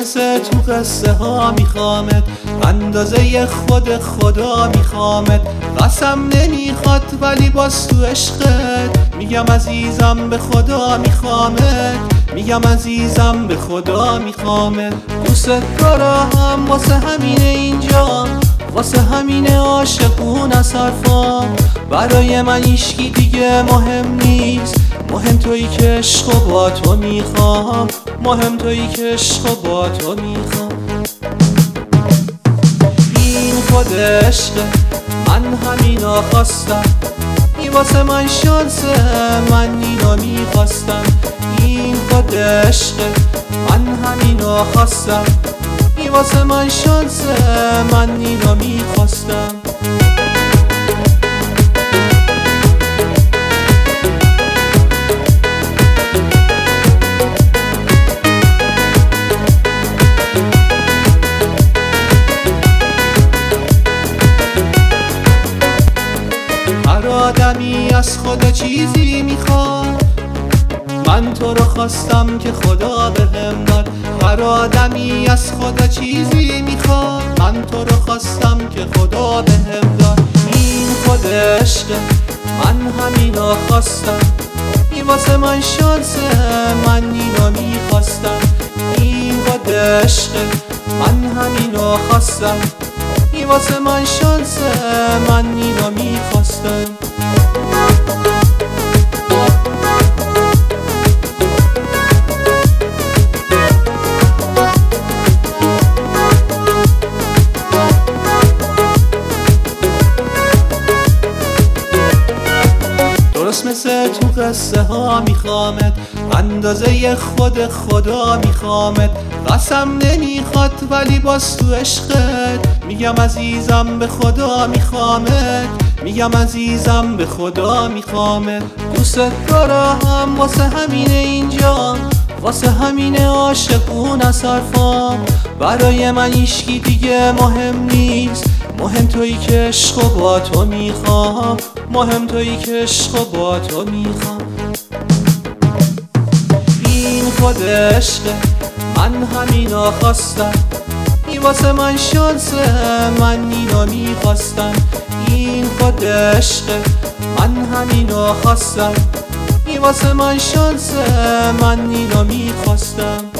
مثل تو قصه ها میخوامت، اندازه خود خدا میخوامت. قسم نمیخواد ولی باز تو عشقت میگم عزیزم به خدا میخوامت، میگم عزیزم به خدا میخوامت. دوست دارم واسه همینه اینجا، واسه همینه عاشقون از حرفام. برای من هیچکی دیگه مهم نیست، مهم تویی که عشق و با تو میخوام، مهم تویی که عشق و با تو میخوام. این خود عشقه، من همینا خواستم، این واسه من شانسه، من اینو میخواستم. این خود عشقه، من همینا خواستم، این واسه من شانسه، من اینو میخواستم. هر آدمی از خدا چیزی میخواد، من تو رو خواستم که خدا بهم داد. هر آدمی از خدا چیزی میخواد، من تو رو خواستم که خدا بهم داد. این خود عشقه، من همینا خواستم، این واسه من شانسه، من اینو میخواستم. این خود عشقه، من همینا خواستم، این واسه من شانسه، من اینو میخواستم. درست مثل تو قصه ها میخوامت، اندازه خود خدا میخوامت. قسم نمیخواد ولی باز تو عشقت میگم عزیزم به خدا میخوامت، میگم عزیزم به خدا میخوامت. دوست دارم واسه همینه اینجا، واسه همینه عاشقون از حرفام. برای من هیچکی دیگه مهم نیست، مهم تویی که عشق و با تو میخوام، مهم تویی که عشق و با تو میخوام. این خود عشقه، من همینا خواستم، این واسه من شانسه، من اینو میخواستم. این خود عشقه، من همینا خواستم، این واسه من شانسه، من اینو میخواستم.